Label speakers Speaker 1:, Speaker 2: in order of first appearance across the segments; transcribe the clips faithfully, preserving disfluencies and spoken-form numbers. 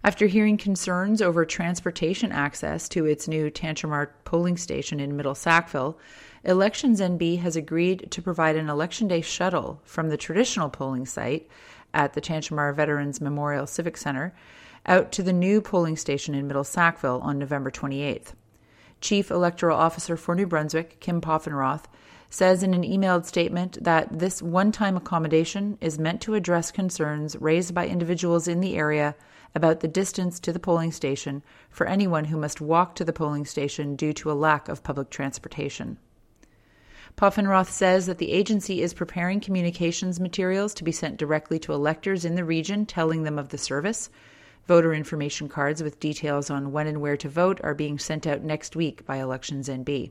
Speaker 1: After hearing concerns over transportation access to its new Tantramar polling station in Middle Sackville, Elections N B has agreed to provide an Election Day shuttle from the traditional polling site at the Tantramar Veterans Memorial Civic Centre out to the new polling station in Middle Sackville on November twenty-eighth. Chief Electoral Officer for New Brunswick, Kim Poffenroth, says in an emailed statement that this one-time accommodation is meant to address concerns raised by individuals in the area about the distance to the polling station for anyone who must walk to the polling station due to a lack of public transportation. Poffenroth says that the agency is preparing communications materials to be sent directly to electors in the region telling them of the service. Voter information cards with details on when and where to vote are being sent out next week by Elections N B.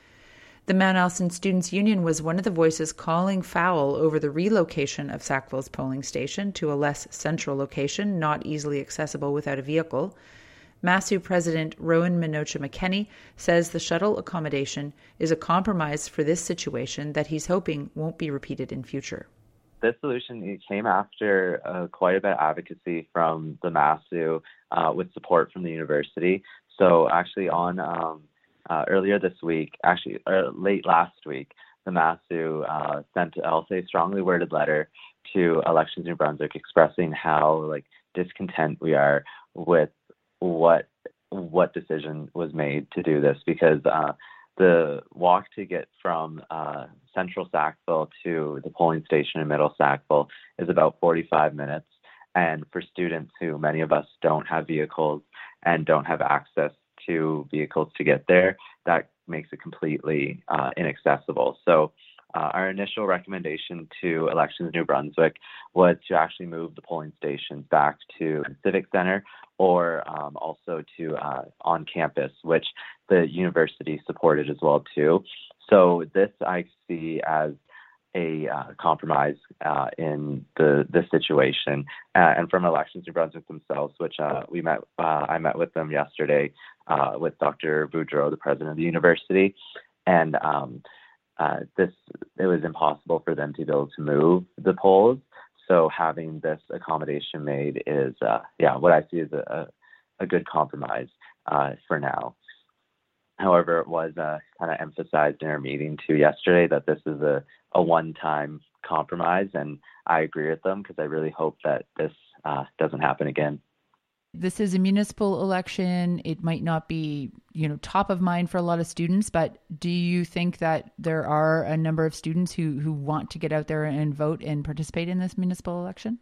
Speaker 1: The Mount Allison Students' Union was one of the voices calling foul over the relocation of Sackville's polling station to a less central location, not easily accessible without a vehicle. Massou President Rowan Minocha McKenney says the shuttle accommodation is a compromise for this situation that he's hoping won't be repeated in future.
Speaker 2: This solution came after uh, quite a bit of advocacy from the Massou uh, with support from the university. So actually on um, uh, earlier this week, actually uh, late last week, the Massou uh, sent, I'll say, strongly worded letter to Elections New Brunswick expressing how like discontent we are with what what decision was made to do this, because uh, the walk to get from uh, central Sackville to the polling station in Middle Sackville is about forty-five minutes. And for students who, many of us, don't have vehicles and don't have access to vehicles to get there, that makes it completely uh, inaccessible. So uh, our initial recommendation to Elections New Brunswick was to actually move the polling stations back to the Civic Centre or um, also to uh, on campus, which the university supported as well too. So this I see as a uh, compromise uh, in the this situation, uh, and from Elections New Brunswick themselves, which uh, we met, uh, I met with them yesterday uh, with Doctor Boudreau, the president of the university, and um, uh, this it was impossible for them to be able to move the polls. So having this accommodation made is, uh, yeah, what I see as a, a good compromise uh, for now. However, it was uh, kind of emphasized in our meeting too yesterday that this is a, a one-time compromise, and I agree with them because I really hope that this uh, doesn't happen again.
Speaker 1: This is a municipal election. It might not be, you know, top of mind for a lot of students, but do you think that there are a number of students who, who want to get out there and vote and participate in this municipal election?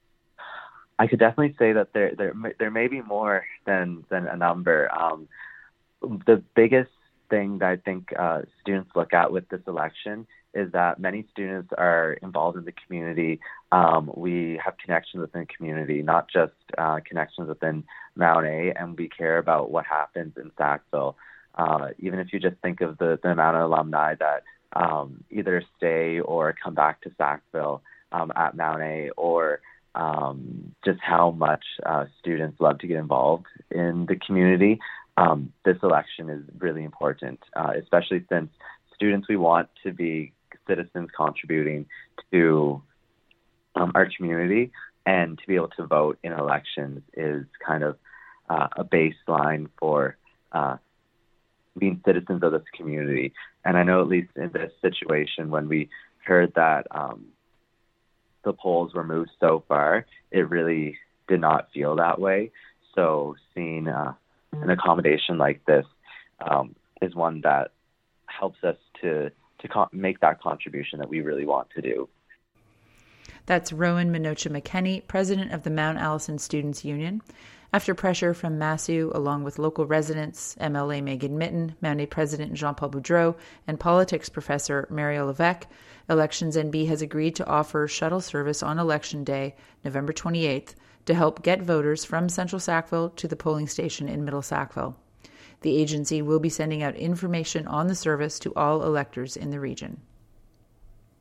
Speaker 2: I could definitely say that there there there may be more than than a number. Um, the biggest thing that I think uh, students look at with this election is that many students are involved in the community. Um, we have connections within the community, not just uh, connections within Mount A, and we care about what happens in Sackville. Uh, even if you just think of the, the amount of alumni that um, either stay or come back to Sackville um, at Mount A, or um, just how much uh, students love to get involved in the community. Um, this election is really important, uh, especially since students we want to be citizens contributing to um, our community, and to be able to vote in elections is kind of uh, a baseline for uh, being citizens of this community. And I know at least in this situation, when we heard that um, the polls were moved so far, it really did not feel that way. So seeing uh, an accommodation like this um, is one that helps us to to co- make that contribution that we really want to do.
Speaker 1: That's Rowan Minocha McKenney, president of the Mount Allison Students' Union. After pressure from Massou, along with local residents, M L A Megan Mitten, Mount A President Jean-Paul Boudreau, and politics professor Mario Levesque, Elections N B has agreed to offer shuttle service on Election Day, November twenty-eighth, to help get voters from Central Sackville to the polling station in Middle Sackville. The agency will be sending out information on the service to all electors in the region.